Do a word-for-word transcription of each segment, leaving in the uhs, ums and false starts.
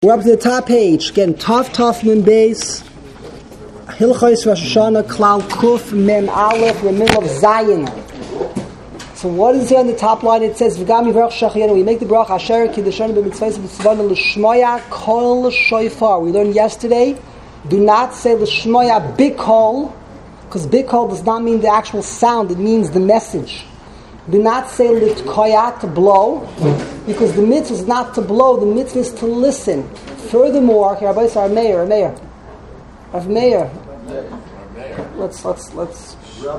We're up to the top page. Again, Tov Tov Mem Beis, Hilchos Rosh Hashanah, Klal Kuf Mem Aleph, in the middle of Zayin. So what is here on the top line? It says, "V'gam yivarach shachiyanu." We make the bracha Asher Kiddushanu b'mitzvahs b'tzvanu l'shmoya kol shofar. We learned yesterday. Do not say l'shmoya bikol, because bikol does not mean the actual sound. It means the message. Do not say litkoya, to blow, because the mitzvah is not to blow. The mitzvah is to listen. Furthermore, here, Rabbi our mayor, mayor, our mayor. Let's let's let's.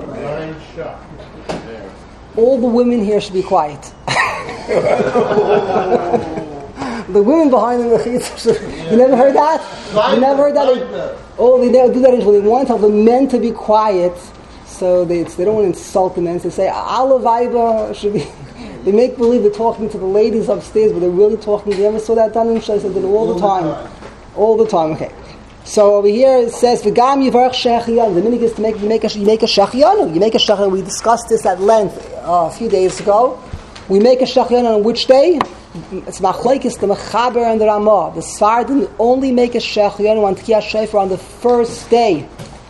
All the women here should be quiet. The women behind the mechitza. You never heard that? You never heard that? Oh, they never do that usually. They want to tell the men to be quiet. So they, they don't want to insult the men. So they say, Allah Vaiba should be... They make believe they're talking to the ladies upstairs, but they're really talking... You ever saw that done in Shai? They do all the time. All the time, okay. So over here it says, V'gam yivarach shechianu. The minhag is to make, you make a, you make a shechianu. You make a shechianu. We discussed this at length uh, a few days ago. We make a shechianu on which day? It's machlokes, the mechaber and the Ramah. The Sfardim only make a shechianu on Tkiyas Shofar on the first day.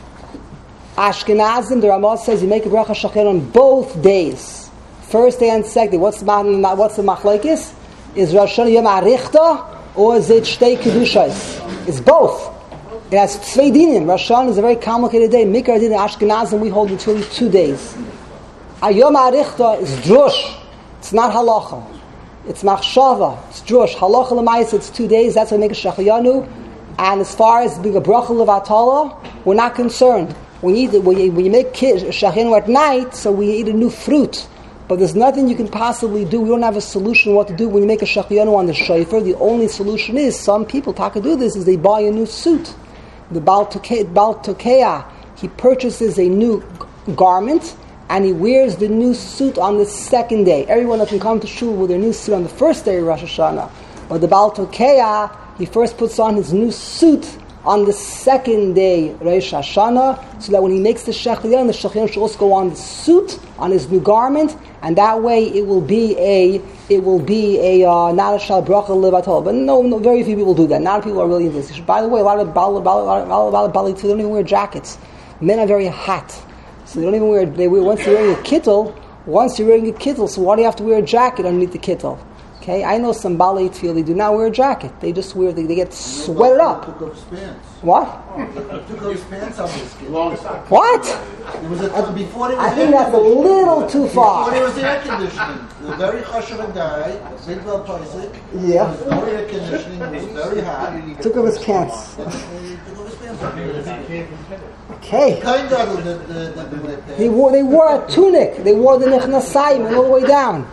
Ashkenazim, the Ramah says you make a bracha shachyan on both days, first day and second day. What's the what's the machlokes? Is Rosh Hashanah Yom Arichta or is it Shtei Kedushas? It's both. It has Tzvei Dinim. Rosh Hashanah is a very complicated day. Mikra Din Ashkenazim we hold between two days. A Yom Arichta is drush. It's not halacha. It's machshava. It's drush. Halacha l'mayis. It's two days. That's why we make a shacharyanu. And as far as being a bracha levatala, we're not concerned. When you, eat, when you, when you make shachinu at night, so we eat a new fruit. But there's nothing you can possibly do. We don't have a solution what to do when you make a shachinu on the shofar. The only solution is, some people, taka do this, is they buy a new suit. The Baal Tokea, he purchases a new garment, and he wears the new suit on the second day. Everyone that can come to shul with their new suit on the first day of Rosh Hashanah. But the Baal Tokea, he first puts on his new suit on the second day, Rosh Hashanah, so that when he makes the shechiyan, the shechiyan should also go on the suit, on his new garment, and that way it will be a, it will be a uh, not a shal bracha levatol. But no, no, very few people do that. Not people are really into this. By the way, a lot of bali, bali, they don't even wear jackets. Men are very hot, so they don't even wear. They wear once they're wearing a kittel. Once you're wearing a kittel, so why do you have to wear a jacket underneath the kittel? Okay, I know some Balei Tefillah, they do not wear a jacket. They just wear, they, they get sweated up. Took off his pants. What? Took off his pants on this kid. What? It was a, before it was I think that's a little too far. Before it was air conditioning. The very chashuv guy, Bidwell Paisik. Yeah. There was no air conditioning, it was very hot. Took off his pants. Took off his pants. Okay. Kind of the, the, the, the, They wore, they wore a tunic. They wore the nechnasayim all the way down.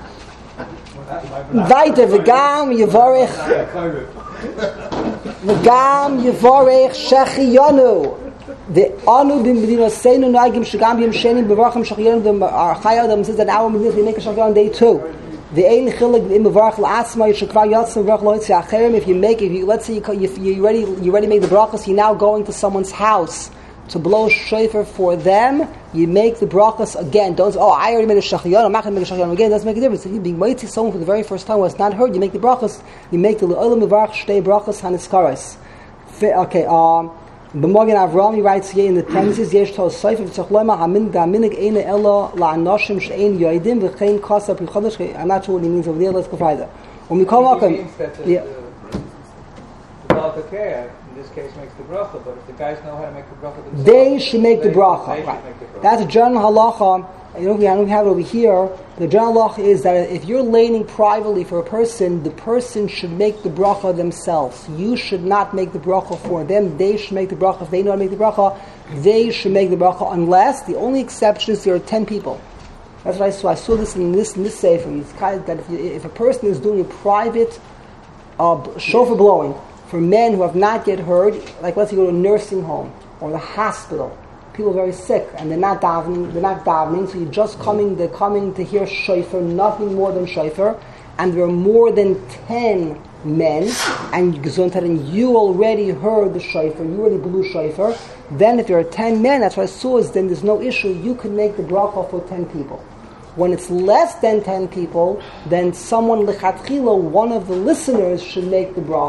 Weiter, v'gam yivarech v'gam yivarech shechiyanu v'anu b'medinaseinu nagim shegam b'yom sheni b'varachim shechiyanu v'archayah says that now we make a shechiyanu on day two. V'ein chilik v'im b'varach l'asma yishakvar yatzim v'varach lo'itzi acherim. If you make, if you let's say you, you, you already you already made the brachas, you're now going to someone's house to blow shofar for them, you make the brachas again. Don't say, oh, I already made a shachiyanu, I'm not going to make a shachiyanu again. It doesn't make a difference. If you being mighty someone for the very first time was not heard, you make the brachas, you make the le'olam mevarach shtei brachas haniskaras. Okay, um, B'mogen Avram, he writes here in the premises, yesh tol soif v'tzach loima hamin gaminig eine ella la'anoshim she'ein yoidim v'chein kasa prichodesh. I'm not sure what he means over there, let's go further. When we come up, yeah. In this case makes the bracha, but if the guys know how to make the bracha themselves, they should make the they, bracha. they right. make the bracha. That's a general halacha. You know, I don't have it over here. The general halacha is that if you're laning privately for a person, the person should make the bracha themselves. You should not make the bracha for them. They should make the bracha. If they know how to make the bracha, they should make the bracha. Unless the only exception is there are ten people. That's what I saw. I saw this in this in this sefer. It's kind of that if, you, if a person is doing a private uh, shofar blowing for men who have not yet heard, like let's say you go to a nursing home or the hospital, people are very sick and they're not davening, they're not davening, so you're just coming, they're coming to hear shofar, nothing more than shofar, and there are more than ten men, and you already heard the shofar, you already blew shofar, then if there are ten men, that's what I saw is then there's no issue, you can make the bracha for ten people. When it's less than ten people, then someone lechatchila, one of the listeners should make the bracha.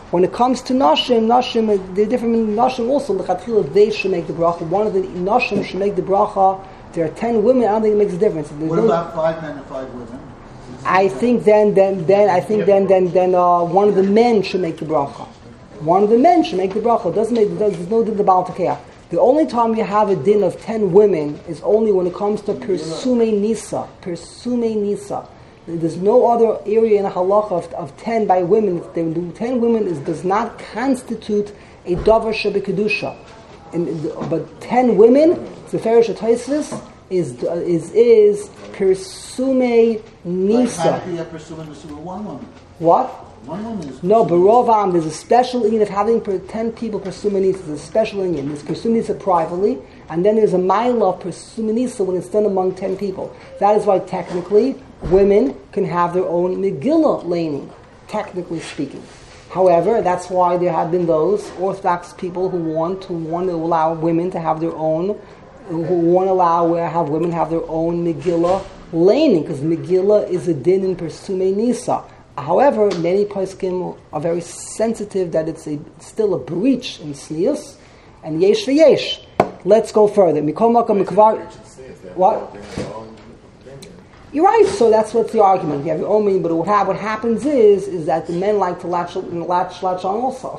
When it comes to Nashim, Nashim, they're different in Nashim also. L'chatchila, they should make the bracha. One of the Nashim should make the bracha. There are ten women. I don't think it makes a difference. There's What no, about five men and five women? I think then, then, then, I think then, then, then, uh, one of the men should make the bracha. One of the men should make the bracha. It doesn't make. There's no din the Baal Tekeah. The only time you have a din of ten women is only when it comes to Persume Nisa. Persume Nisa. There's no other area in a halacha of, of ten by women. The ten women is, does not constitute a davar shebekadusha. But ten women, Zeferish Ataisis, is is is Persume Nisa. Like, how do you have Persume Nisa with one woman? What? One woman is No, but Rovam, there's a special union of having per, ten people pursue Nisa. There's a special union. There's pursue Nisa privately, and then there's a mile of pursue Nisa when it's done among ten people. That is why technically women can have their own Megillah laning, technically speaking. However, that's why there have been those Orthodox people who want to want to allow women to have their own, who want to allow have women have their own Megillah laning, because Megillah is a din in Persume Nisa. However, many poskim are very sensitive that it's a it's still a breach in Snius, and yesh v'yesh. Let's go further. Mikol makam mikvar. What? You're right. So that's what's the argument. You have your own meaning, but what, ha- what happens is is that the men like to latch latch latch on also.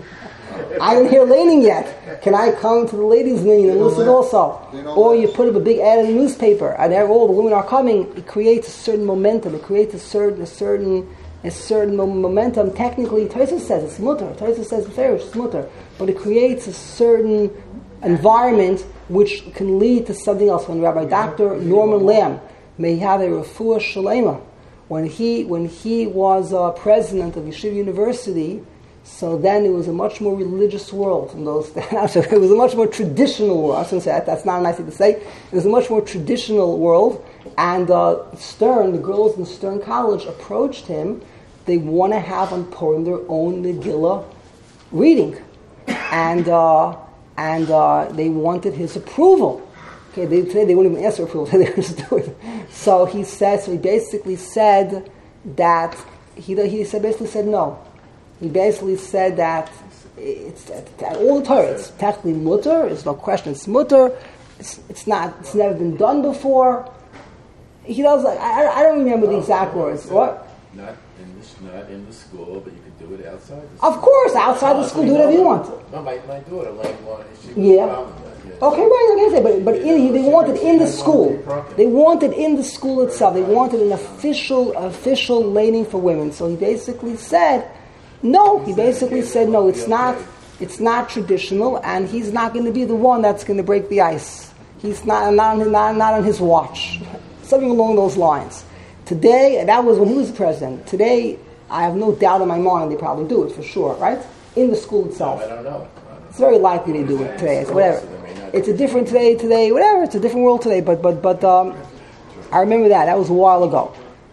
I didn't hear laning yet. Can I come to the ladies' meeting and listen also? Or you put up a big ad in the newspaper, and all the women are coming. It creates a certain momentum. It creates a certain a certain a certain momentum. Technically, Tosfos says it's mutter. Tosfos says it's mutter, but it creates a certain environment which can lead to something else. When Rabbi Doctor Norman Lamb, may he have a refuah shalema, when he when he was uh, president of Yeshiva University, so then it was a much more religious world in those days. It was a much more traditional world. I shouldn't say that. That's not a nice thing to say. It was a much more traditional world. And uh, Stern, the girls in Stern College approached him. They want to have on Purim their own Megillah reading, and uh, and uh, they wanted his approval. Okay, they today they wouldn't even ask for approval. They just do it. So he said. So he basically said that he he said basically said no. He basically said that it's that all the Torah. It's technically mutter. It's no question. It's mutter. It's, it's not. It's never been done before. He does like I, I don't remember the exact words. What? Not in the not in the school, but you can do it outside the Of school. course, outside the school, do whatever you want. No, my, my daughter, like, well, she was Yeah. proud of that, yes. Okay, right. Like I said, but but in, they wanted in the school. They wanted in the school itself. They wanted an official official laning for women. So he basically said, no. He basically said no. It's not. It's not traditional, and he's not going to be the one that's going to break the ice. He's not not not, not on his watch. Something along those lines. Today, that was when he was president. Today, I have no doubt in my mind they probably do it for sure, right? In the school itself. I don't know. It's very likely they do it today. So whatever. It's a different today, today, whatever. It's a different world today. But but but um, I remember that. That was a while ago.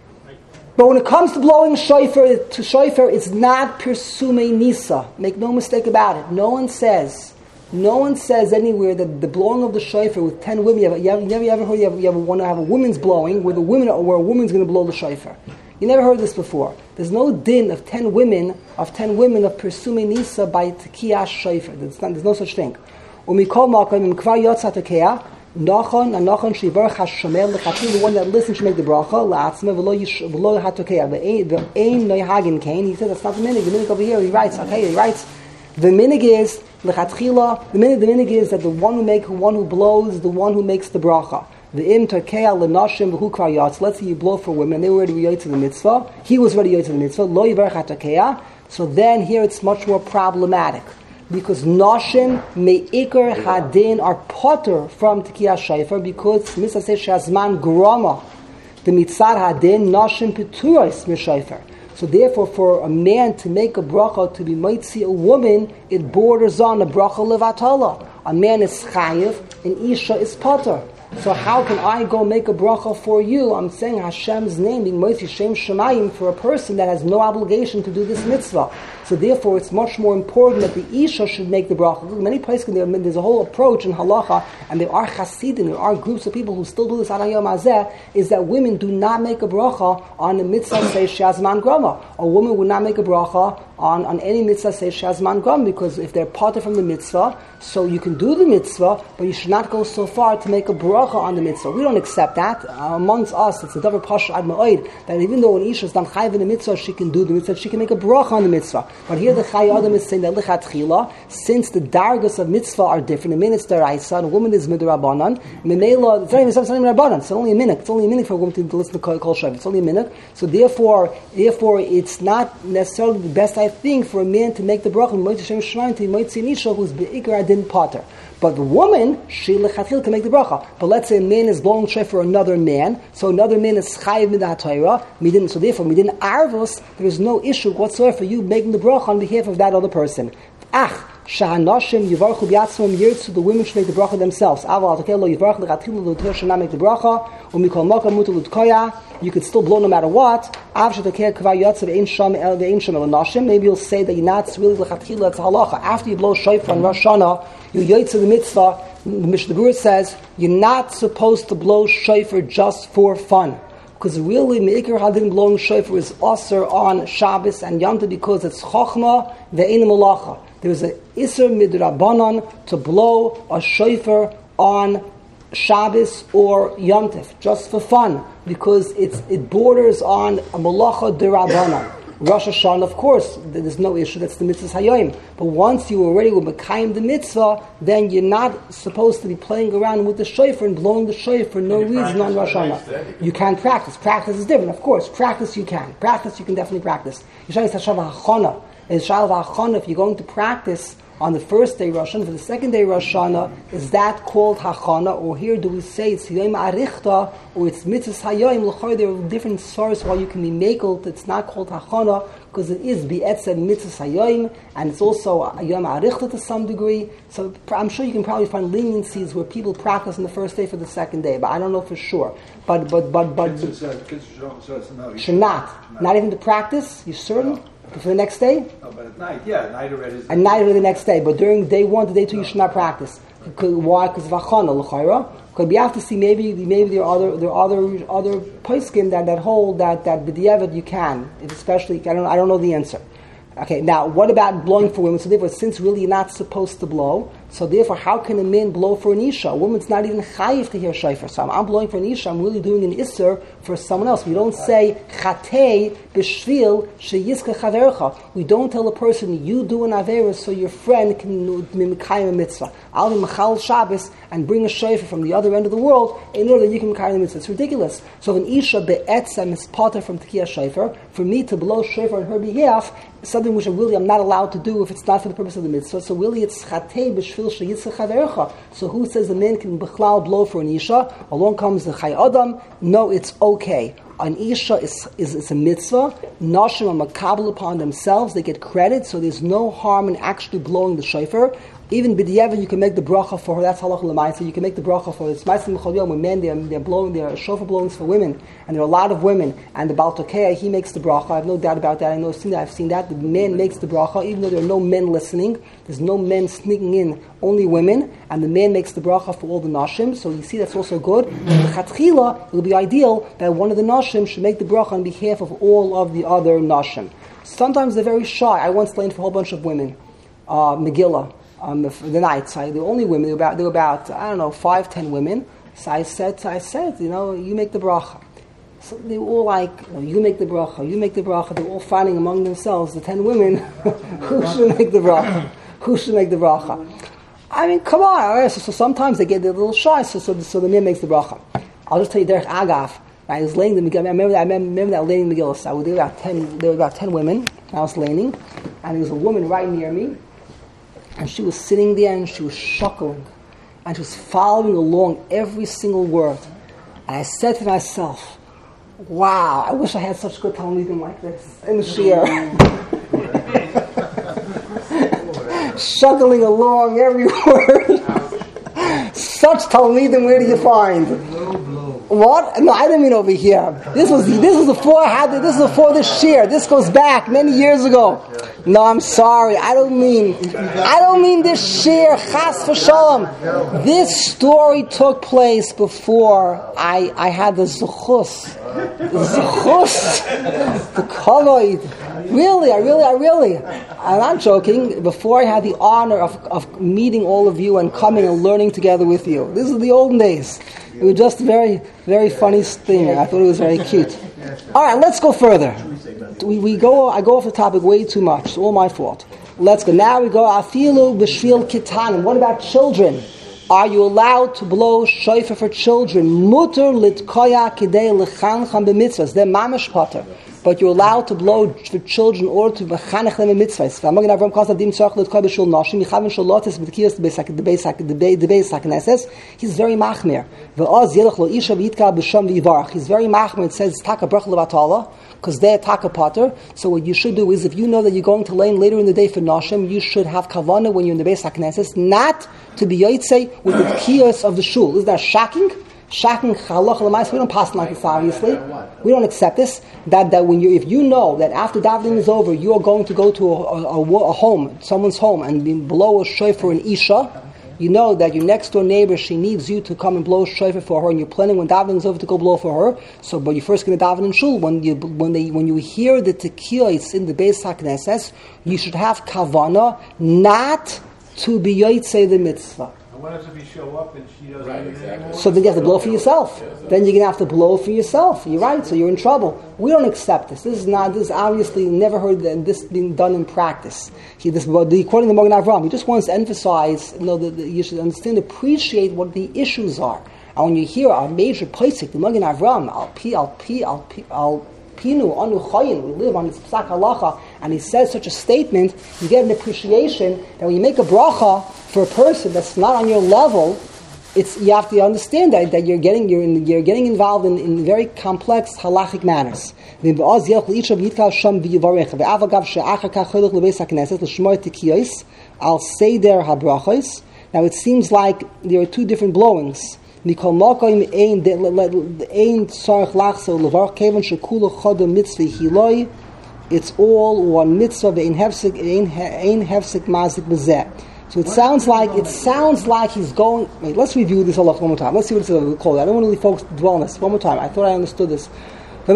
But when it comes to blowing shofar, to shofar, it's not Persume Nisa. Make no mistake about it. No one says, no one says anywhere that the blowing of the shofar with ten women. You, have, you, have, you never you ever heard you, have, you ever want to have a woman's blowing where the women where a woman's going to blow the shofar. You never heard this before. There's no din of ten women of ten women of Persume Nisa by Tekiyah shofar. There's, not, there's no such thing. Umikol malkom im kvar yotza tekiyah. Nachon and Nachon shivarach hashomer lechatzi, the one that listens should make the bracha la'atzma v'lo v'lo hatokea v'ein noyhagin kain. He said that's not the minig. The minig over here he writes. Okay, he writes the minig is lechatchila. The minig the minig is that the one who make one who blows the one who makes the bracha. The im tokea lenashim v'hu kvar yotz. Let's say you blow for women. They were already yoyt to the mitzvah. He was already yoyt to the mitzvah. Lo yivarach hatokea. So then here it's much more problematic. Because Nashim me'ikar hadin are potter from Tekiyah shofar because Mitzvah says shazman grama the mitzad hadin Nashim peturos mishofar. So therefore, for a man to make a bracha to be mitzi a woman, it borders on a bracha levatala. A man is chayiv and Isha is potter. So how can I go make a bracha for you? I'm saying Hashem's name, being Moitzi Shem Shemayim, for a person that has no obligation to do this mitzvah. So therefore, it's much more important that the Isha should make the bracha. Many places, there's a whole approach in halacha, and there are Hasidim, there are groups of people who still do this ad hayom hazeh, is that women do not make a bracha on the mitzvah say Shazman Grama. A woman would not make a bracha on, on any mitzvah say shazman gam, because if they're parted from the mitzvah, so you can do the mitzvah, but you should not go so far to make a bracha on the mitzvah. We don't accept that. Uh, amongst us, it's a davar pasha ad ma'od, that even though an isha is done chayiv in the mitzvah, she can do the mitzvah, she can make a bracha on the mitzvah. But here the Chai Adam is saying that lichat chila, since the dargas of mitzvah are different, a man is deraisa, and a woman is midrabanan, memela, it's not even, it's not even rabbanan, it's only a minute, it's only a minute for a woman to, to listen to kol shav, it's only a minute. So therefore, therefore, it's not necessarily the best, I think, for a man to make the bracha, might Hashem Shemaim, to might see an isha who's be'ikar adin pater. But the woman, she lechatchil can make the bracha. But let's say a man is blowing shofar for another man, so another man is chayiv midat Torah. So therefore, midin arvos, there is no issue whatsoever for you making the bracha on behalf of that other person. Ach, shahanashim yivarchu b'yatzmam yirtzu, the women should make the bracha themselves. Aval atokeh lo yivarchu lechatchil lo Torah should not make the bracha. Umikol makam mutar l'tkoya. You could still blow no matter what. Av shetokeh kvar yatzav ein sham el ve'ein sham el nashim. Maybe you'll say that you're not really lechatchil. It's halacha. After you blow shofar on Rosh Hashanah, you yotze the mitzvah. The Mishnah Berurah says you're not supposed to blow shofar just for fun, because really meikar hadin blowing shofar is aser on Shabbos and Yom Tov because it's chochma ve'ein malacha. There's an iser midrabanan to blow a shofar on Shabbos or Yom Tov just for fun, because it's it borders on a malacha derabanan. Rosh Hashanah, of course, there's no issue, that's the mitzvah's hayom. But once you already will mekayim the mitzvah, then you're not supposed to be playing around with the shofar and blowing the shofar for no reason on Rosh Hashanah. You can't practice. Practice is different, of course. Practice you can. Practice you can definitely practice. If you're going to practice on the first day Rosh Hashanah, for the second day Rosh Hashanah, is that called hachana? Or here do we say it's yom arichta, or it's mitzvah hayom? L'chor, there are different sources why you can be makeled. It's not called hachana because it is bi'etzem mitzvah hayom, and it's also yom arichta to some degree. So I'm sure you can probably find leniencies where people practice on the first day for the second day, but I don't know for sure. But but but but should not not even to practice. You certain? No. For the next day? No, but at night, yeah, at night already. At night already the next day, but during day one to day two, no. You should not practice. Because, why? Because of achana l'chayra. Because we have to see maybe maybe there are other there are other other poskim that, that hold that that b'diavad you can, especially I don't I don't know the answer. Okay, now what about blowing for women? So therefore, since really you're not supposed to blow, so therefore, how can a man blow for an isha? A woman's not even chayiv to hear shofar. So I'm blowing for an isha. I'm really doing an isser for someone else. We don't say chatei b'shvil sheyiska chavercha. We don't tell a person you do an avera so your friend can mimikayim a mitzvah. I'll be machal Shabbos and bring a shofar from the other end of the world in order that you can mimikayim a mitzvah. It's ridiculous. So if an isha be'etzem is potter from tekiah shofar, for me to blow shofar on her behalf, something which I really I'm not allowed to do if it's not for the purpose of the mitzvah. So really it's chatei b'shvil sheyitzach chavercha. So who says a man can b'chlal blow for an isha? Along comes the Chai Adam. No, it's okay. An isha is, is, is a mitzvah. Nashim are makabel upon themselves. They get credit, so there's no harm in actually blowing the shofar. Even b'diavad, you can make the bracha for her. That's halacha l'maisa. You can make the bracha for her. It's ma'asim l'chol yom. When men they're, they're blowing their shofar blowings for women, and there are a lot of women. And the Baal Tokea, he makes the bracha. I have no doubt about that. I know I've seen that. I've seen that. The man makes the bracha, even though there are no men listening. There's no men sneaking in. Only women, and the man makes the bracha for all the nashim. So you see, that's also good. The chatchila, it will be ideal that one of the nashim should make the bracha on behalf of all of the other nashim. Sometimes they're very shy. I once learned for a whole bunch of women, uh, Megillah. Um, the, the nights, I, the only women, there were about, there were about, I don't know, five, ten women. So I said, I said, you know, you make the bracha. So they were all like, you, know, you make the bracha, you make the bracha. They were all fighting among themselves, the ten women, who should make the bracha? Who should make the bracha? I mean, come on. Right? So, so sometimes they get a little shy, so, so, so the man makes the bracha. I'll just tell you, Derech Agav, I was laying the Megillah. I remember that, I remember that laying the Megillah. So there were about ten, there were about ten women. I was laying, and there was a woman right near me. And she was sitting there and she was chuckling. And she was following along every single word. And I said to myself, wow, I wish I had such good talmidim like this in the shiur. Chuckling along every word. Such talmidim, where do you find? What? No, I didn't mean over here. This was this was before I had this was before this shiur. This goes back many years ago. No, I'm sorry. I don't mean I don't mean this shiur. Chas v'shalom. This story took place before I I had the zuchus, the zuchus, the kavod, Really, I really, I really, I'm not joking. Before I had the honor of, of meeting all of you and coming and learning together with you. This is the olden days. It was just a very, very funny thing. I thought it was very cute. All right, let's go further. We, we go. I go off the topic way too much. It's all my fault. Let's go. Now we go. Afilu b'shvil kitanim. What about children? Are you allowed to blow shofar for children? Muter litkoya kidei lechancham b'mitzvahs. They're mamash potter. But you're allowed to blow for children or to mechanech them in mitzvahs. V'amagin Avram Kosav dim tzarich litkoya b'shul noshim. Yichavin shalotis b'tkiyas the beis hakneses. He's very machmir. V'oz yelech lo isha v'yitkal b'sham v'yivarach. He's very machmir. It says taka brach levatala, because they're taka potter. So what you should do is, if you know that you're going to lane later in the day for noshim, you should have kavanah when you're in the beis hakneses, not to be yotzei with the kiyos of the shul. Is that shocking? Shocking halacha l'mais. We don't pass like this, obviously. We don't accept this. That that when you, if you know that after davening is over, you are going to go to a, a, a, a home, someone's home, and blow a shofar an isha, you know that your next door neighbor, she needs you to come and blow a shofar for her, and you're planning when davening is over to go blow for her. So, but you're first going to daven in shul. When you when they when you hear the tekiah is in the beis hakneses, you should have kavana not to be yotzei the mitzvah. What if you show up and she doesn't Right, do it exactly. anymore? So then you have to blow for yourself. Then you're going to have to blow for yourself. You're right, so you're in trouble. We don't accept this. This is not, this is obviously never heard that this being done in practice. He, this, the, according to Magen Avraham, he just wants to emphasize, you know, that you should understand, appreciate what the issues are. And when you hear a major posik, the Magen Avraham, al pi, al pi, al pi, al pinu, anu chayin, we live on this psak halacha, and he says such a statement, you get an appreciation that when you make a bracha for a person that's not on your level, it's you have to understand that, that you're getting you're in, you're getting involved in, in very complex halachic manners. I'll say there habrachos. Now it seems like there are two different blowings. It's all one mitzvah. So it sounds like it sounds like he's going. Wait, let's review this all one more time. Let's see what it's called. I don't want to really focus dwell on this one more time. I thought I understood this. When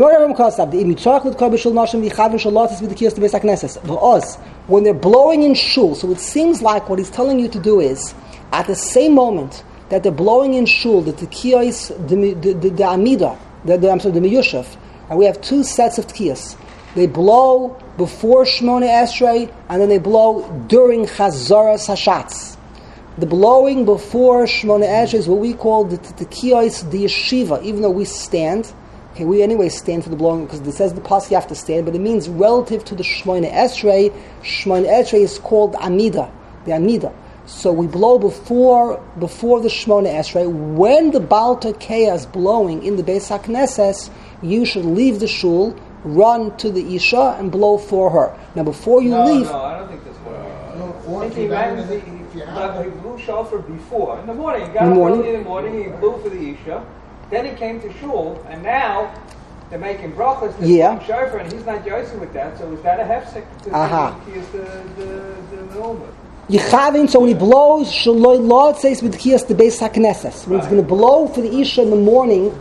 they're blowing in shul, so it seems like what he's telling you to do is, at the same moment that they're blowing in shul, the tekiyos, the the the, the amida, the, the I'm sorry, the miyushav, and we have two sets of tekiyos. They blow before Shmona Esrei, and then they blow during Chazaras Hashatz. The blowing before Shmona Esrei is what we call the tekiyos, the yeshiva. Even though we stand, okay, we anyway stand for the blowing because it says the pasuk you have to stand, but it means relative to the Shmona Esrei. Shmona Esrei is called Amida, the Amida. So we blow before before the Shmona Esrei. When the Baal Tokea is blowing in the Beis HaKnesses, you should leave the shul, run to the Isha, and blow for her. Now before you no, leave... No, I don't think that's what it is. No, or I if think he you ran, have- he, if he, you have- he blew shofar before. In the morning, he got In the up morning? early in the morning, he blew for the Isha. Then he came to shul, and now they're making brachas, they're Yeah. blowing shofar, and he's not yoicing with that, so is that a hefsek? To Aha. He is the, the, the normal. Yichavin, so when he blows, Shaloi Lord says with the Kiyas the Beis HaKnesses. When he's going to blow for the Isha in the morning,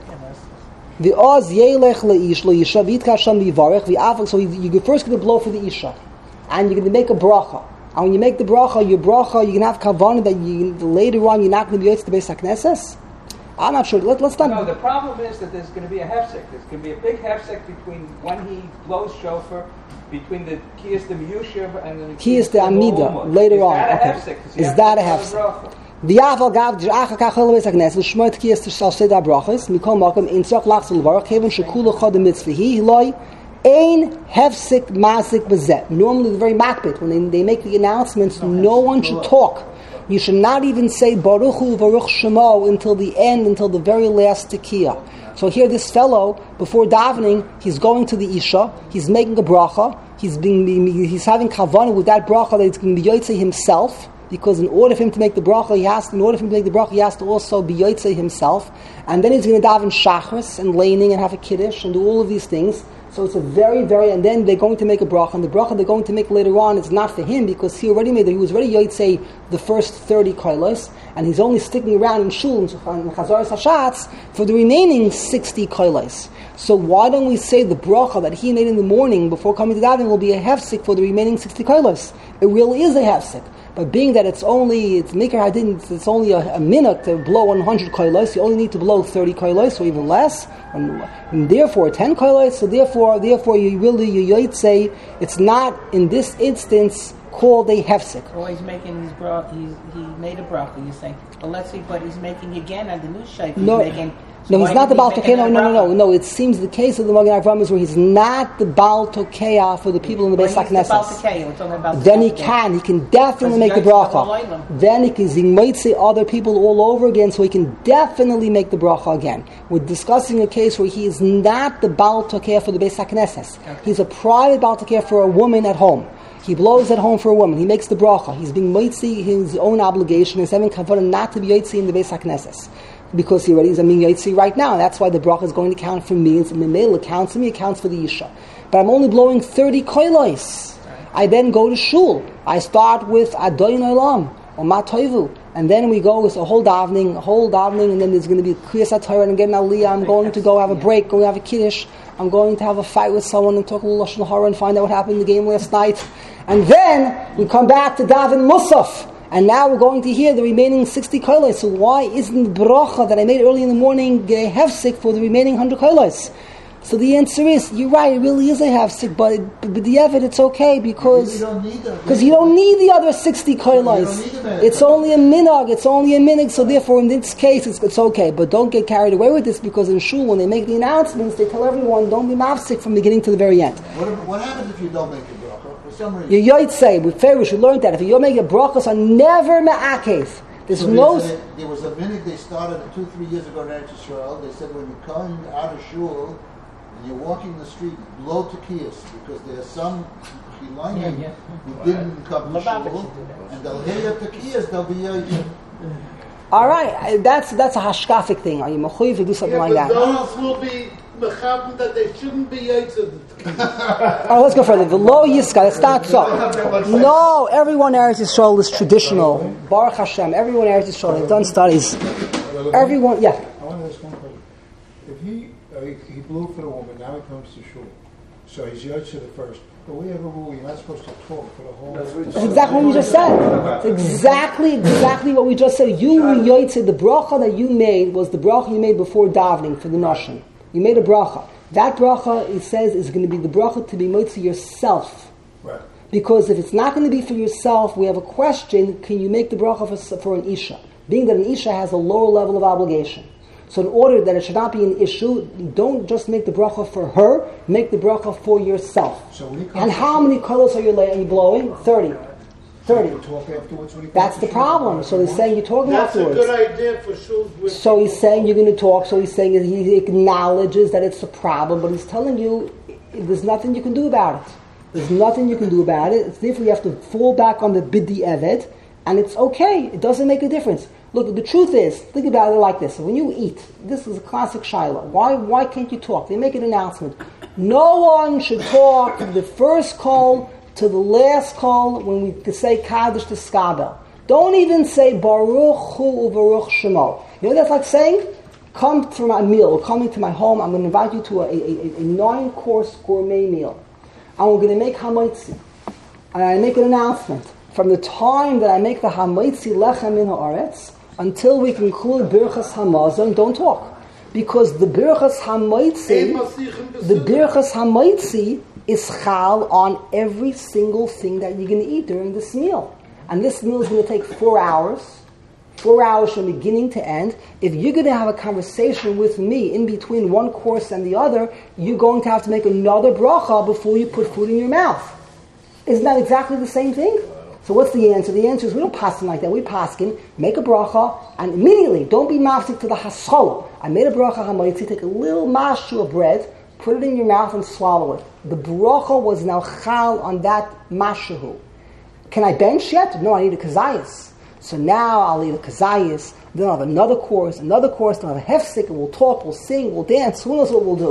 the Oz Yelech Leish Leisha Vitka Sham Yivarech V'Afal. So you're first going to blow for the Isha, and you're going to make a bracha. And when you make the bracha, your bracha, you can have kavanah that you later on you're not going to be yotz the Beis HaKnesses. I'm not sure. Let, let's not. No, the problem is that there's going to be a hefsek. There's going to be a big hefsek between when he blows shofar, between the kiyas the miyushav and the Kiyas the Amida later on. Okay. Is that a hefsek? The Yafal Gav the Acha Kachol Beis HaKnesses Shmot Kiyas to Shal Seda Brachos Mikol Makom In Tzach Lachzul Varach Kevin Shekula Chad Mitzvah He Loi Ein Hefsek Masik Bezet. Normally, the very makbet when they, they make the announcements, no one should talk. You should not even say Baruch Hu Baruch Shemo until the end, until the very last tekiyah. So here, this fellow, before davening, he's going to the Isha, he's making a bracha, he's being, he's having kavanah with that bracha that it's going to be yotzei himself, because in order for him to make the bracha, he has to, in order for him to make the bracha, he has to also be yotzei himself, and then he's going to daven shachris and laning and have a kiddush and do all of these things. So it's a very, very, and then they're going to make a bracha, and the bracha they're going to make later on is not for him because he already made it. He was already yotzei the first thirty koilos, and he's only sticking around in shul and chazaras hashatz for the remaining sixty koilos. So why don't we say the bracha that he made in the morning before coming to davening will be a hefsek for the remaining sixty koilos? It really is a hefsek. But being that it's only, it's Mikar Hadin, it's only a, a minute to blow one hundred koilos, you only need to blow thirty koilos, or even less, and, and therefore ten koilos, so therefore, therefore you really, you yoit say, it's not, in this instance, called a hefsek. Or he's making his bracha, he's, he made a bracha, you're saying, well let's see, but he's making again on the new shaykh, he's no, making... No, he's not the Baal Tokea. No, no, no, no, no. It seems the case of the Magen Avraham is where he's not the Baal Tokea for the people in the Beis HaKnesses. Then he can. He can definitely make the bracha. Then he can he might say other people all over again, so he can definitely make the bracha again. We're discussing a case where he is not the Baal Tokea for the Beis HaKnesses. Okay. He's a private Baal Tokea for a woman at home. He blows at home for a woman. He makes the bracha. He's being mitzi his own obligation. He's having kavanah not to be mitzi in the Beis HaKnesses. Because he already is a min yaitzi right now. That's why the bracha is going to count for me. It's mimel, it counts for me, it counts for the Isha. But I'm only blowing thirty koilos. I then go to shul. I start with Adoyin Olam, or Matoivu. And then we go with a whole davening, a whole davening, and then there's going to be a Kriyas HaTorah and get an Aliyah. I'm going to go have a break, go have a Kiddush. I'm going to have a fight with someone and talk a little Lashon Hara and find out what happened in the game last night. And then we come back to daven Musaf. And now we're going to hear the remaining sixty koilos. So why isn't the bracha that I made early in the morning a hefsek for the remaining one hundred koilos? So the answer is, you're right, it really is a hefsek, but, but, but the evid, it's okay because because you don't need the other sixty koilos. It's only a minog, it's only a minog, so therefore in this case it's, it's okay. But don't get carried away with this because in shul, when they make the announcements, they tell everyone, don't be mafsik from the beginning to the very end. What, what happens if you don't make it? You yoit say with Ferush, you learned that if you make a brachos are never me'akev. There's so no. There's a, there was a minute they started two, three years ago in Eretz Yisrael. They said when you come out of shul and you're walking the street, blow tekiyos because there's some Chilayim yeah, yeah. who didn't come to shul, and they'll hear your tekiyos, they'll be yoit. All right, that's that's a hashkafic thing. Are you mechuyev to do something yeah, like that? Those will be mechaben that they shouldn't be yotzei. All right, let's go further. The lo yiska. It's not so. No, everyone in Eretz Yisrael is traditional. Baruch Hashem. Everyone in Eretz Yisrael has done studies. Everyone, yeah. I want to ask one question. If he uh, he blew for the woman, now he comes to shul, so he's yotzei the first. But we have a rule: you're not supposed to talk for the whole. That's exactly what we just said. It's exactly, exactly what we just said. You yotzei, the bracha that you made was the bracha you made before davening for the nashim. You made a bracha. That bracha, it says, is going to be the bracha to be made to yourself. Right. Because if it's not going to be for yourself, we have a question, can you make the bracha for, for an Isha? Being that an Isha has a lower level of obligation. So in order that it should not be an issue, don't just make the bracha for her, make the bracha for yourself. So when he and how many kolos are you, are you blowing? thirty. thirty. Talk afterwards when he That's the problem. So he's saying you're talking That's afterwards. That's a good idea for shuls with So he's saying you're going to talk. So he's saying he acknowledges that it's a problem, but he's telling you there's nothing you can do about it. There's nothing you can do about it. It's therefore you have to fall back on the bidi eved, and it's okay. It doesn't make a difference. Look, the truth is, think about it like this. When you eat, this is a classic shaila. Why why can't you talk? They make an announcement. No one should talk the first call to the last call when we say Kaddish to Skabel. Don't even say Baruch Hu U'Baruch Shemo. You know what that's like saying? Come to my meal, or coming to my home, I'm going to invite you to a, a, a nine-course gourmet meal. And we're going to make Hamaitzi. And I make an announcement. From the time that I make the Hamaitzi Lechem in Haaretz, until we conclude Birchas Hamazon, don't talk. Because the Birchas Hamaitzi, the Birchas Hamaitzi is chal on every single thing that you're going to eat during this meal. And this meal is going to take four hours. Four hours from beginning to end. If you're going to have a conversation with me in between one course and the other, you're going to have to make another bracha before you put food in your mouth. Isn't that exactly the same thing? So what's the answer? The answer is we don't paskin like that. We paskin, make a bracha, and immediately, don't be mafsik to the haschol. I made a bracha hamaitzi, take a little mashu of bread, put it in your mouth and swallow it. The bracha was now chal on that mashu. Can I bench yet? No, I need a kazayas. So now I'll eat a kazayas, then I'll have another course, another course, then I'll have a hefsik, and we'll talk, we'll sing, we'll dance, who knows what we'll do.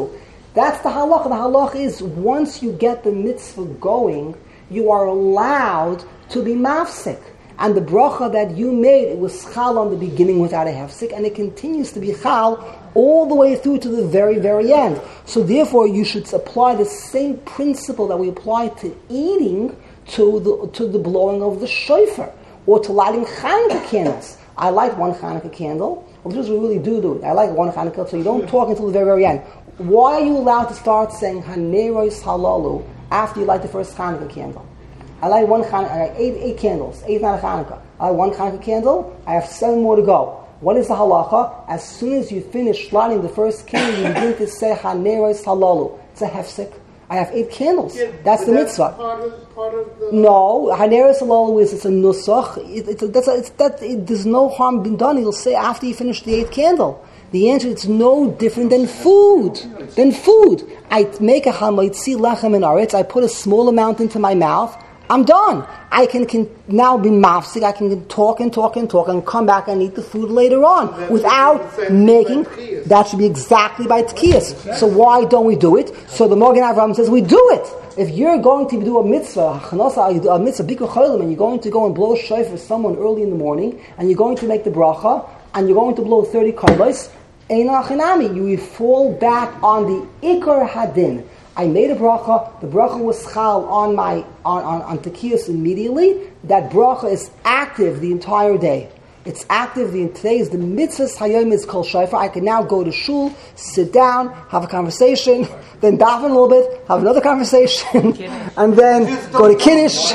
That's the halach. The halach is once you get the mitzvah going, you are allowed to be mafsik. And the bracha that you made, it was chal on the beginning without a hefsik, and it continues to be chal all the way through to the very, very end. So therefore, you should apply the same principle that we apply to eating to the to the blowing of the shofar, or to lighting Hanukkah candles. I light one Hanukkah candle, which is we really do do it. I like one Hanukkah, so you don't talk until the very, very end. Why are you allowed to start saying Haneros Halalu after you light the first Hanukkah candle? I light one Hanukkah, I got eight, eight candles, eight not a Hanukkah. I light one Hanukkah candle, I have seven more to go. What is the halacha? As soon as you finish lighting the first candle, you begin to say Haneros Halalu. It's a hefsek. I have eight candles. Yeah, that's the that's mitzvah. Part of, part of the No, Haneros Halalu is it's a nusach. It, it's a, that's a, it's that. It, there's no harm been done. You'll say after you finish the eighth candle. The answer, it's no different than food. Than food. I make a hamaitzi lechem in aretz. I put a small amount into my mouth. I'm done. I can, can now be mafsik. I can talk and talk and talk and come back and eat the food later on That's without making. That should be exactly by tkiyas. So why don't we do it? So the Morgan Avraham says we do it. If you're going to do a mitzvah, a mitzvah, bikkur cholim, and you're going to go and blow shofar for someone early in the morning, and you're going to make the bracha, and you're going to blow thirty karlos, einachinami, you will fall back on the ikar hadin. I made a bracha, the bracha was chal on my on, on, on tekiyos immediately. That bracha is active the entire day. It's active the today is the mitzvah hayom is kol shofar. I can now go to shul, sit down, have a conversation, then daven a little bit, have another conversation, and then go to kiddush,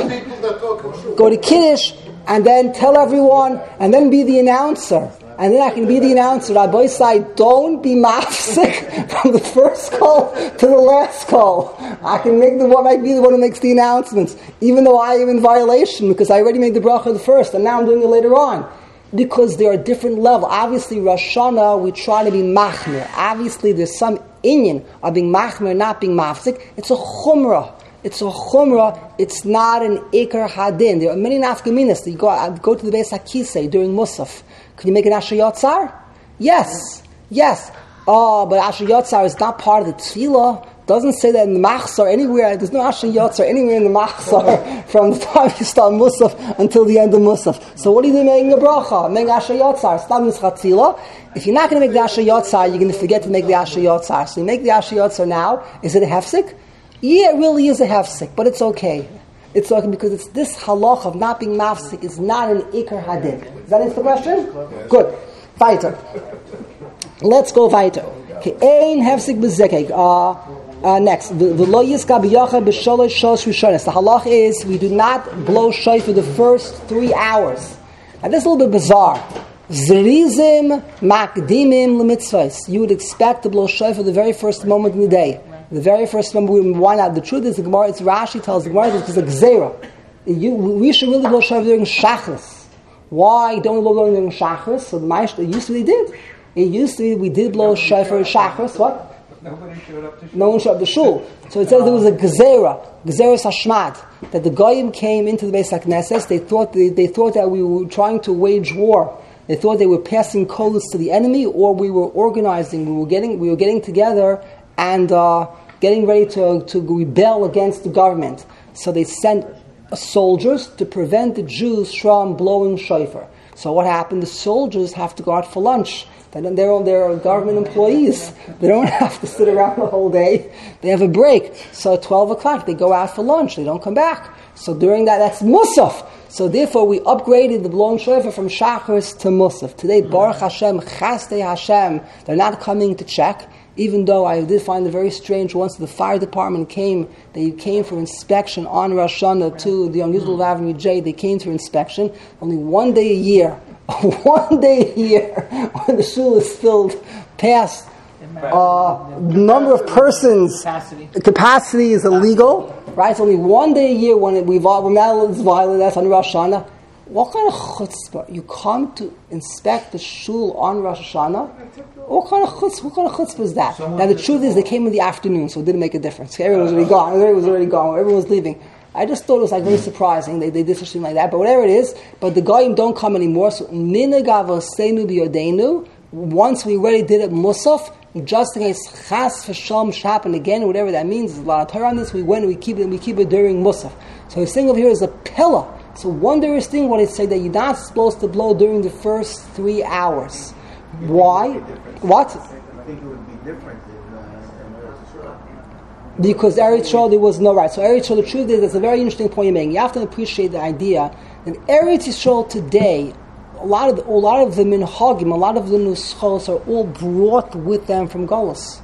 go to kiddush, and then tell everyone, and then be the announcer. And then I can be the announcer. Rabbi side, don't be mafsik from the first call to the last call. I can make the one. I be the one who makes the announcements, even though I am in violation because I already made the bracha the first, and now I'm doing it later on. Because there are different levels. Obviously, Rosh Hashanah, we try to be machmir. Obviously, there's some inyan of being machmir, not being mafsik. It's a chumrah. It's a chumrah. It's not an ikar hadin. There are many nafkaminas. You go go to the Beis HaKisei during Musaf. Can you make an Asher Yotzar? Yes. Yes. Oh, but Asher Yotzar is not part of the tefillah. Doesn't say that in the Machzor anywhere. There's no Asher Yotzar anywhere in the Machzor from the time you start Musaf until the end of Musaf. So what are you doing making a bracha? Making Asher Yotzar. It's not Mitzchat tefillah. If you're not going to make the Asher Yotzar, you're going to forget to make the Asher Yotzar. So you make the Asher Yotzar now. Is it a hefsek? Yeah, it really is a hefsek, but it's okay. It's okay because it's this halach of not being mafsik is not an ikar hadin. Does that answer the question? Yes. Good. Weiter. Let's go weiter. Okay. Ein hefsik b'zekek. Uh, next, the lo yiska b'yachad b'sholosh shos rishonos. The halach is we do not blow shofar for the first three hours. Now this is a little bit bizarre. Zrizim makdimim l'mitzvos. You would expect to blow shofar for the very first moment in the day. The very first moment, why not? The truth is, the Gemara, it's Rashi tells the Gemara, it's because of Gzeira. We should really blow shofar during Shachris. Why don't we blow during Shachris? So the Maish, it used to be did. It used to be we did blow shofar Shachris. What? Nobody showed up to shul. No one showed up to shul. So it says there was a Gzeira, Gzeira Hashmad, that the Goyim came into the Beis HaKnesses. They thought they, they thought that we were trying to wage war. They thought they were passing codes to the enemy, or we were organizing. We were getting we were getting together and uh, getting ready to, to rebel against the government. So they sent uh, soldiers to prevent the Jews from blowing shofar. So what happened? The soldiers have to go out for lunch. Then they're, they're government employees. They don't have to sit around the whole day. They have a break. So at twelve o'clock, they go out for lunch. They don't come back. So during that, that's Musaf. So therefore, we upgraded the blowing shofar from Shachris to Musaf. Today, Baruch Hashem, Chastei Hashem, they're not coming to check. Even though I did find it very strange, once the fire department came, they came for inspection on Rosh Hashanah to the on Yudel Avenue J. They came for inspection only one day a year, one day a year when the shul is filled past uh, number of persons. Capacity. Capacity is illegal, right? It's only one day a year when it, we've we're not violent. That's on Rosh Hashanah. What kind of chutzpah? You come to inspect the shul on Rosh Hashanah? What kind of chutzpah? What kind of chutzpah is that? Someone now the truth is, they came in the afternoon, so it didn't make a difference. Everyone was already gone. Everyone was already gone. Everyone was leaving. I just thought it was like very surprising. They, they did something like that. But whatever it is, but the goyim don't come anymore. So minagav osenu biyodenu. Once we already did it musaf, just in case chas v'shalom should happen again, whatever that means. There's a lot of Torah on this. We went, we keep it, we keep it during Musaf. So he's saying over here is a pillar. It's a wondrous thing what he's saying, that you're not supposed to blow during the first three hours. Why? What? I think it would be different in, uh, in Eretz Yisrael. Because Eretz Yisrael there was no right. So Eretz Yisrael, the truth is, that's a very interesting point you're making. You have to appreciate the idea that Eretz Yisrael today, a lot of the, a lot of the minhagim, a lot of the nuschos are all brought with them from Golus.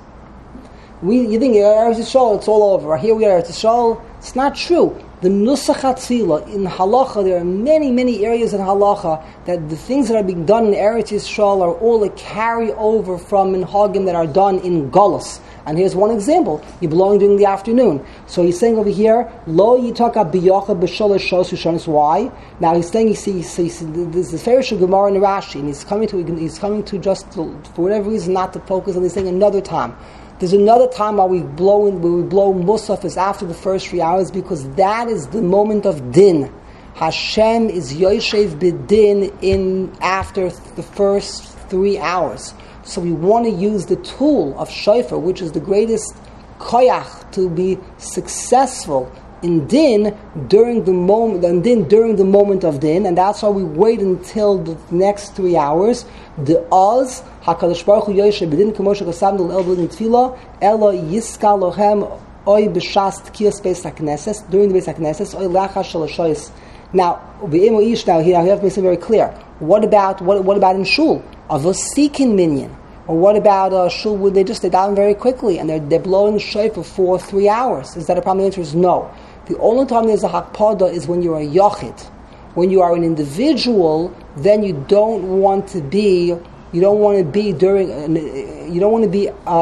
We, you think Eretz Yisrael, it's all over. Here we are, Eretz Yisrael. It's not true. The Nusach HaTzila, in Halacha, there are many, many areas in Halacha that the things that are being done in Eretz Yisrael are all a carry over from minhagim that are done in Golus. And here's one example. You're blowing during the afternoon. So he's saying over here, Lo yitaka biyacha b'sholosh shos rishonos. Why? Now he's saying, he sees, he sees this is Ferish Gemara and Rashi, and he's coming to, he's coming to just, to, for whatever reason, not to focus on this thing another time. There's another time while we blow in, where we blow Musaf is after the first three hours, because that is the moment of din. Hashem is Yoshev b'din in after the first three hours. So we want to use the tool of shofar, which is the greatest koyach to be successful in din during the moment, and din during the moment of din, and that's why we wait until the next three hours. The oz Hakadosh Baruch Hu Yoshev b'din k'moshe kasamdul el b'din tefila ela yiska lohem oy b'shas tkiyos beis hakneses, during the beis hakneses oy lacha shaloshoyis. Now, v'imo ish, now here I have to make it very clear. What about what? What about in shul? Of a seeking minyan, or what about a shul where they just they down very quickly and they're they're blowing shofar for three hours? Is that a problem? The answer is no. The only time there's a hakpada is when you're a yochid. When you are an individual, then you don't want to be. You don't want to be during. You don't want to be uh,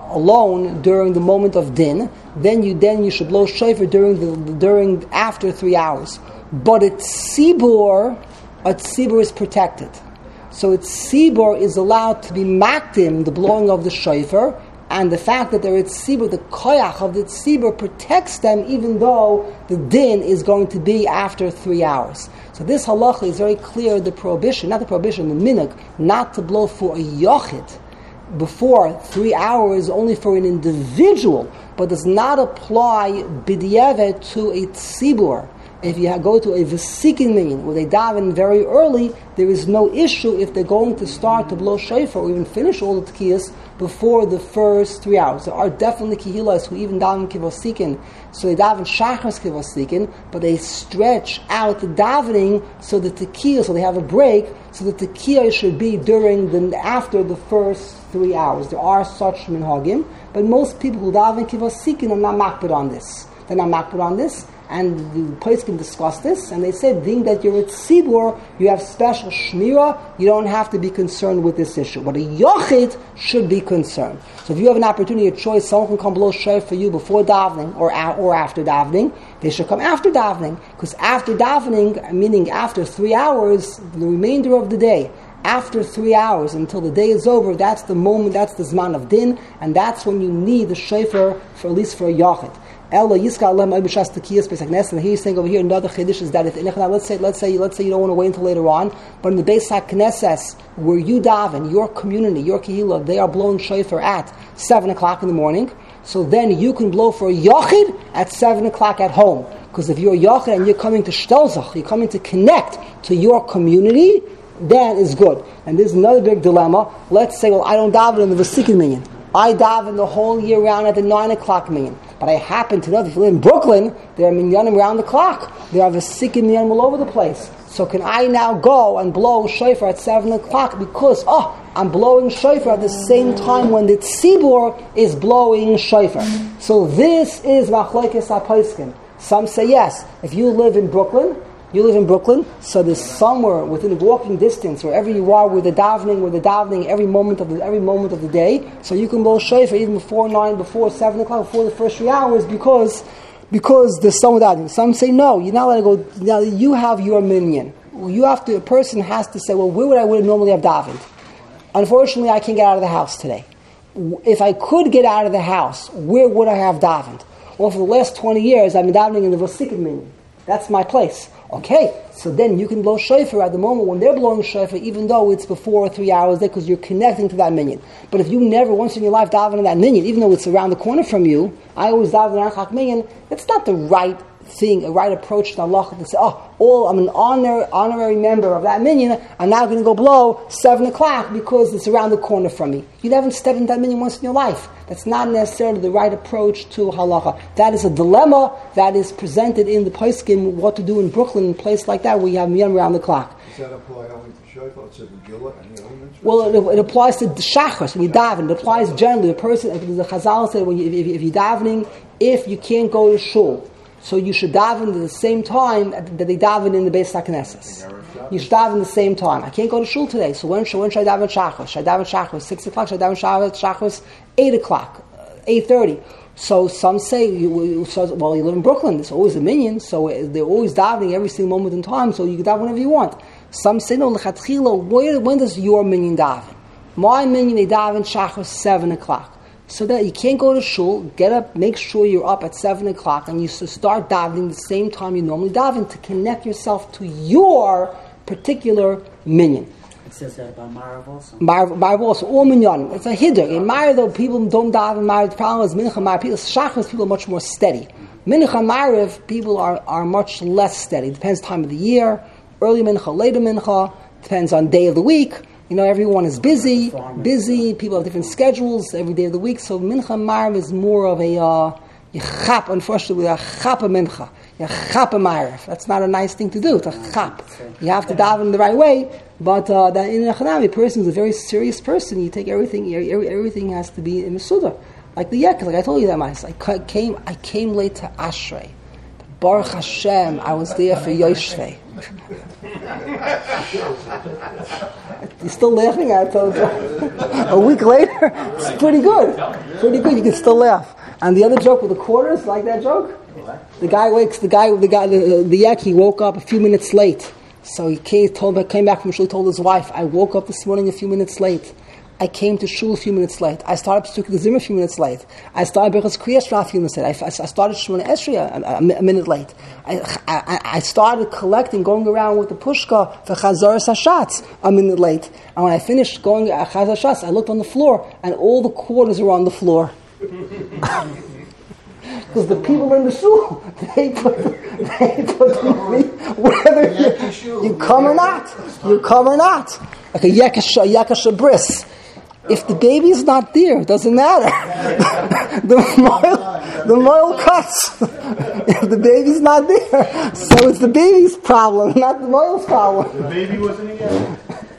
alone during the moment of din. Then you then you should blow shofar during the during after three hours. But it's tzibur, a tzibur is protected. So its tzibur is allowed to be makdim, the blowing of the shofar, and the fact that there is tzibur, the koyach of the tzibur protects them, even though the din is going to be after three hours. So this halacha is very clear, the prohibition, not the prohibition, the minhag, not to blow for a yochid before three hours, only for an individual, but does not apply b'diavad to a tzibur. If you go to a vesikin minyan where they daven very early, there is no issue if they're going to start to blow shofar or even finish all the tkiyas before the first three hours. There are definitely kihilas who even daven kivosikin, so they daven shachas kivosikin, but they stretch out the davening so that the tkiyah, so they have a break, so that the tkiyah should be during the after the first three hours. There are such minhagim, but most people who daven kivosikin are not makbid on this. They're not makbid on this. And the place can discuss this, and they said, being that you're at Tzibur, you have special shmira, you don't have to be concerned with this issue. But a yochid should be concerned. So if you have an opportunity, a choice, someone can come blow shofar for you before davening or a- or after davening, they should come after davening, because after davening, meaning after three hours, the remainder of the day, after three hours until the day is over, that's the moment, that's the zman of din, and that's when you need the shofar, for at least for a yochid. Ella Yiska Allah Ma'ibashas Takiyas Pesach. And he's saying over here another chiddush is that if let's say let's say let's say you don't want to wait until later on, but in the Beis HaKnesses where you daven, your community, your kehillah, they are blowing shofar at seven o'clock in the morning. So then you can blow for a yochid at seven o'clock at home. Because if you're a yochid and you're coming to shtelzach, you're coming to connect to your community, that is good. And there's another big dilemma. Let's say, well, I don't daven in the vesikin minyan. I daven the whole year round at the nine o'clock minyan. But I happen to know that if you live in Brooklyn, there are minyanim around the clock. There are vesikin minyanim all over the place. So can I now go and blow shofar at seven o'clock because, oh, I'm blowing shofar at the same time when the tzibur is blowing shofar. So this is machlokes haposkim. Some say yes. If you live in Brooklyn, You live in Brooklyn, so there's somewhere within walking distance, wherever you are, where the davening, where the davening every moment of the every moment of the day, so you can blow shofar even before nine, before seven o'clock, before the first three hours, because because there's someone davening. Some say no, you're not allowed to go. Now you have your minyan. You have to. A person has to say, well, where would I would normally have davened? Unfortunately, I can't get out of the house today. If I could get out of the house, where would I have davened? Well, for the last twenty years, I've been davening in the vesikin minyan. That's my place. Okay, so then you can blow shofar at the moment when they're blowing shofar, even though it's before three hours there, because you're connecting to that minyan. But if you never once in your life daven in that minyan, even though it's around the corner from you, I always daven in Anchak minyan, it's not the right thing, a right approach to Allah to say, oh, all I'm an honor, honorary member of that minyan, I'm now going to go blow seven o'clock because it's around the corner from me. You haven't stepped into that minyan once in your life. That's not necessarily the right approach to halacha. That is a dilemma that is presented in the Poskim, what to do in Brooklyn, a place like that where you have minyan around the clock. Does that apply only to shofar? It's a Megillah and the elements? Well, it, it applies to shachas when you daven. It applies generally. The person, if the Chazal said, when you, if, if you're davening, if you can't go to shul, so you should daven at the same time that they daven in the Beis HaKnesses. You should daven at the same time. I can't go to shul today, so when, when should I daven shachos? Should I daven shachos six o'clock? Should I daven shachos eight o'clock, eight thirty? So some say, you, so, well, you live in Brooklyn. There's always a minyan, so they're always davening every single moment in time. So you can daven whenever you want. Some say no. Lechatchila, when, when does your minyan daven? My minyan they daven shachos seven o'clock. So that you can't go to shul, get up, make sure you're up at seven o'clock, and you start davening the same time you normally daven to connect yourself to your particular minyan. It says that about Marav also. Marav, Marav also, all minyan. It's a hiddur. In Marav, though, people don't daven Marav. The problem is Mincha Marav. People, Shachris, people are much more steady. Mincha Marav, people are, are much less steady. Depends time of the year. Early Mincha, later Mincha. Depends on day of the week. You know, everyone is busy, busy, people have different schedules every day of the week, so Mincha Marav is more of a, uh, chap, unfortunately, a chap a Mincha, a chap a Marav. That's not a nice thing to do, it's a chap. You have to daven the right way, but uh, that in a Chanami, a person is a very serious person, you take everything, every, everything has to be in Mesuda. Like the Yek, like I told you that, Mice. I came, I came late to Ashrei. Baruch Hashem, I was there for Yoshvei. You're still laughing? I told you. A week later, it's pretty good. Pretty good. You can still laugh. And the other joke with the quarters, like that joke? The guy wakes. The guy, the guy, the, the yak. He woke up a few minutes late. So he came, told, came back from shul. Told his wife, "I woke up this morning a few minutes late. I came to shul a few minutes late. I started Pesukei Zimra a few minutes late. I started Berachos Kriyas Shema a few minutes late. I, I started Shemona Esrei a, a, a minute late. I, I, I started collecting, going around with the pushka for Chazaras Hashatz a minute late. And when I finished going at Chazaras Hashatz, I looked on the floor, and all the quarters were on the floor. Because the people in the shul, they put, they put the, whether you, you come or not, you come or not. Like a Yakasha bris. If the baby's not there, it doesn't matter. the moil, the moil cuts. If the baby's not there, so it's the baby's problem, not the moil's problem. The baby wasn't here.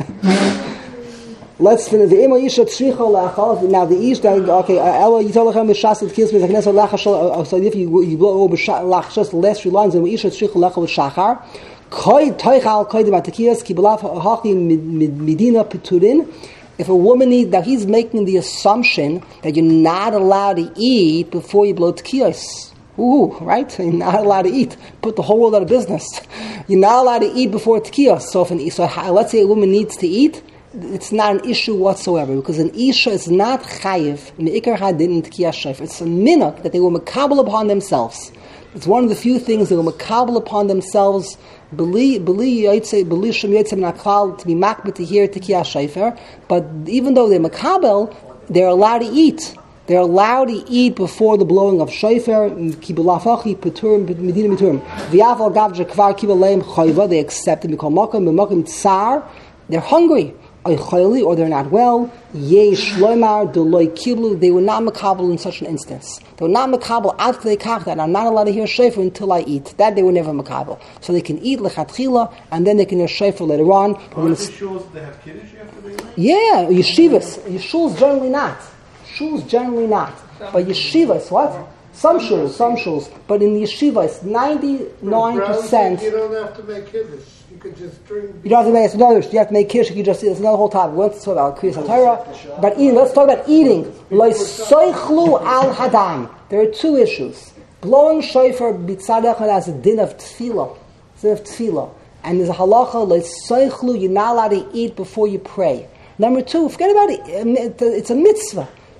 Let's finish. The emo isha tzricha lachal. Now the ish. Okay, Ella, you tell them b'shas it kills me. So if you you blow over lach just the last three lines, and isha tzricha lachal with shachar. Koi toichal koi de matakiyas kibulav hachi medina peturin. If a woman needs, that he's making the assumption that you're not allowed to eat before you blow tekiyos. Ooh, right? You're not allowed to eat. Put the whole world out of business. You're not allowed to eat before tekiyos. So if an, so let's say a woman needs to eat, it's not an issue whatsoever because an isha is not chayiv meikar hadin in tekiyas shayf. It's a minhag that they will makabel upon themselves. It's one of the few things they will makabel upon themselves. Believe, believe, I'd say, believe Shem Yitzim Naklal to be makbet to hear Tekiyah Shayfer, but even though they're makabel, they're allowed to eat. They're allowed to eat before the blowing of Shayfer. Kibulafachi Peturim Medina Peturim. V'Yaval Gavja Kvar Kibaleim Chayva. They accept it. Mikol Makom B'Makom Tsar. They're hungry. Or they're not well. Yesh Loimar Deloy Kiblu. They were not makabel in such an instance. They were not makabel after they kach that. I'm not allowed to hear shofar until I eat. That they were never makabel. So they can eat lechatchila and then they can hear shofar later on. Are the shuls they have kiddush after they eat? Yeah, yeshivas. Shuls generally not. Shuls generally not. But yeshivas, what? Some shuls, some shuls. But in the yeshivas, ninety-nine percent. You don't have to make kiddush. You could just drink. You don't have to make another. You have to make kiddush. You just. It's another whole topic. Let's talk about kriyas haTorah. But eating. Let's talk about eating. Loisoichlu al hadam. There are two issues. Blowing shofar b'tzad echad has a din of tefillah. Din of tefillah. And there's a halacha loisoichlu. You're not allowed to eat before you pray. Number two, forget about it. It's a mitzvah.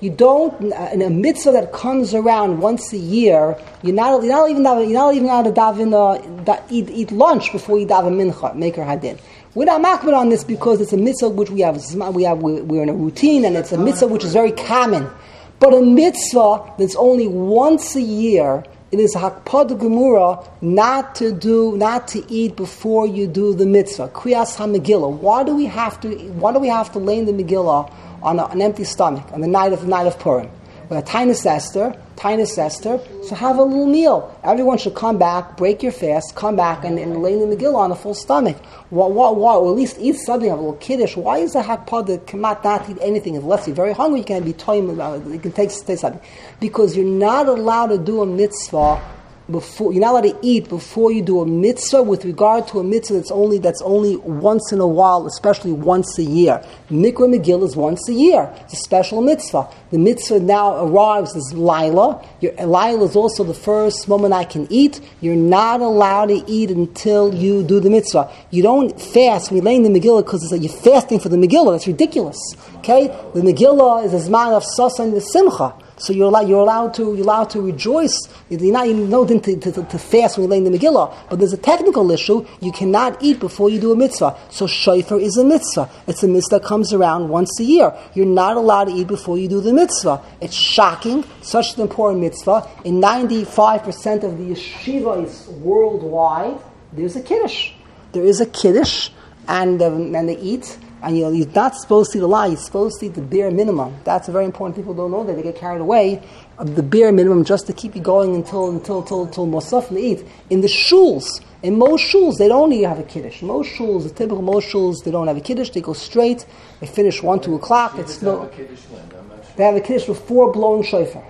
You don't, in a mitzvah that comes around once a year, you're not, you're not even you're not even allowed to daven, uh, da, eat, eat lunch before you daven mincha, maker hadin. We're not makbid on this because it's a mitzvah which we have, we have, we're in a routine, and it's a mitzvah which is very common. But a mitzvah that's only once a year, it is hakpad gemura not to do, not to eat before you do the mitzvah. Kriyas HaMegillah. Why do we have to? Why do we have to lay in the Megillah on a, an empty stomach on the night of the night of Purim? With a Tainus Esther, Tainus Esther. So have a little meal. Everyone should come back, break your fast, come back and, and lay in the Megillah on a full stomach. Why, why, why? Or at least eat something, have a little kiddush. Why is the hakpad that cannot not eat anything? Unless you're very hungry, you can be toying about it. You can take, take something. Because you're not allowed to do a mitzvah before, you're not allowed to eat before you do a mitzvah with regard to a mitzvah that's only that's only once in a while, especially once a year. Mikra Megillah is once a year. It's a special mitzvah. The mitzvah now arrives as Laila. Your, Laila is also the first moment I can eat. You're not allowed to eat until you do the mitzvah. You don't fast when you're laying the Megillah because you're fasting for the Megillah. That's ridiculous. Okay? The Megillah is a zman of sasa and the simcha. So you're allowed, you're allowed to you're allowed to rejoice. You're not even know to, to, to, to fast when you're laying the Megillah. But there's a technical issue. You cannot eat before you do a mitzvah. So shofar is a mitzvah. It's a mitzvah that comes around once a year. You're not allowed to eat before you do the mitzvah. It's shocking. Such an important mitzvah. In ninety-five percent of the yeshivas worldwide, there's a kiddush. There is a kiddush, and um, and they eat. And you know, you're not supposed to eat a lot. You're supposed to eat the bare minimum. That's very important. People don't know that. They get carried away of the bare minimum just to keep you going until until until, until Mosaf and eat. In the shuls, in most shuls, they don't even have a kiddush. Most shuls, the typical most shuls, they don't have a kiddush. They go straight. They finish one, two o'clock. It's no. They have a kiddush before blowing shofar.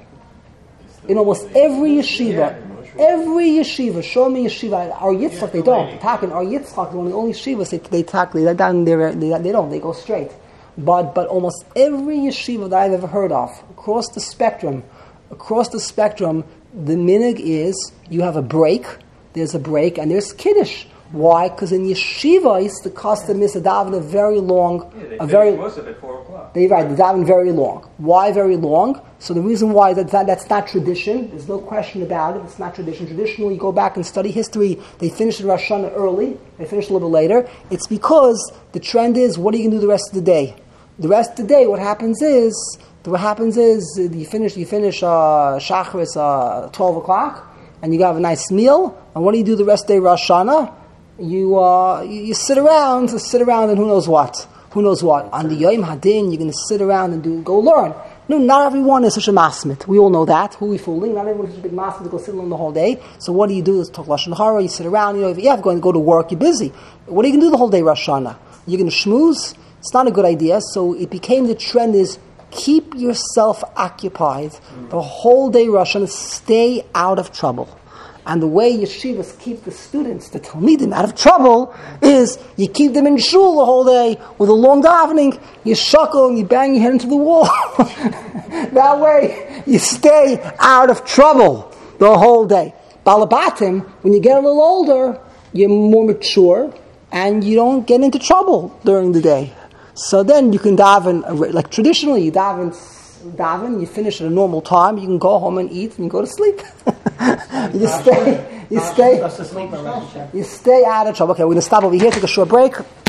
In almost every yeshiva. Every yeshiva, show me yeshiva. Our Yitzchak, they don't. Talking our Yitzchak, the only only yeshivas they they talk. They down there. They, they don't. They go straight. But but almost every yeshiva that I've ever heard of across the spectrum, across the spectrum, the minig is you have a break. There's a break and there's kiddush. Why? Because in yeshiva, it's the custom is to daven a very long, yeah, they a very. Most of it four o'clock. They right. They daven very long. Why very long? So the reason why that, that that's not tradition. There's no question about it. It's not tradition. Traditionally, you go back and study history. They finish the Rosh Hashanah early. They finish a little bit later. It's because the trend is, what are you going to do the rest of the day? The rest of the day, what happens is, what happens is you finish you finish uh, Shachris uh, twelve o'clock, and you have a nice meal. And what do you do the rest of the day, Rosh Hashanah? You, uh, you you sit around, sit around, and who knows what? Who knows what? On the Yom Hadin, you're going to sit around and do go learn. No, not everyone is such a masmit. We all know that. Who are we fooling? Not everyone is such a big masmit to go sit alone the whole day. So what do you do? Is talk lashon hara. You sit around. You know, if you have to go and go to work, you're busy. What are you going to do the whole day, Rosh Hashanah? You're going to schmooze? It's not a good idea. So it became the trend is keep yourself occupied the whole day, Rosh Hashanah. Stay out of trouble. And the way yeshivas keep the students, the talmidim, out of trouble is you keep them in shul the whole day with a long davening, you shuckle and you bang your head into the wall. That way you stay out of trouble the whole day. Balabatim, when you get a little older, you're more mature and you don't get into trouble during the day. So then you can daven, like traditionally you daven, daven, you finish at a normal time, you can go home and eat and go to sleep. you stay, you stay, you stay out of trouble. Okay, we're going to stop over here, take a short break.